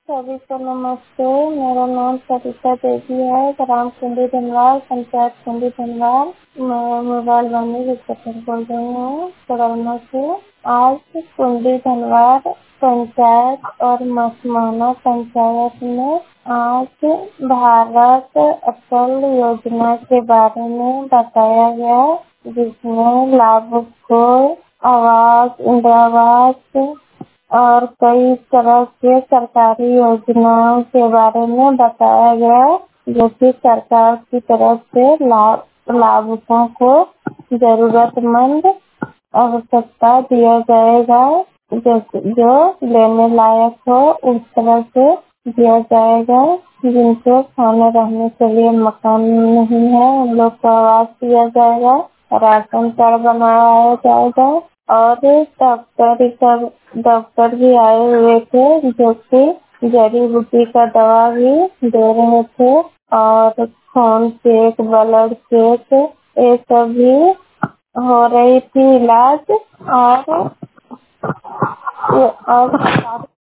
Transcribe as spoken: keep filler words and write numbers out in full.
सभी को नमस्ते। मेरा नाम सरिता देवी है, ग्राम कुंडी धनवार, पंचायत कुंडी धनवार। मैं मोबाइल वाली रिपोर्टर बोल रही हूँ कोरोना से। आज कुंडी धनवार पंचायत और मसमाना पंचायत में आज भारत अटल योजना के बारे में बताया गया, जिसमें लाभुक को आवास, इंदिरा आवास और कई तरह के सरकारी योजनाओं के बारे में बताया गया, जो कि सरकार की तरफ से लाभ लाभुकों को जरूरतमंद आवश्यकता दिया जाएगा, जो जो लेने लायक हो उस तरह से दिया जाएगा। जिनको खाने रहने के लिए मकान नहीं है उन लोग को आवास दिया जाएगा, राशन कार्ड बनवाया जाएगा और डॉक्टर का डॉक्टर भी आए हुए थे, जो कि जड़ी बूटी का दवा भी दे रहे थे और खून चेक, ब्लड चेक ये सब भी हो रही थी इलाज और और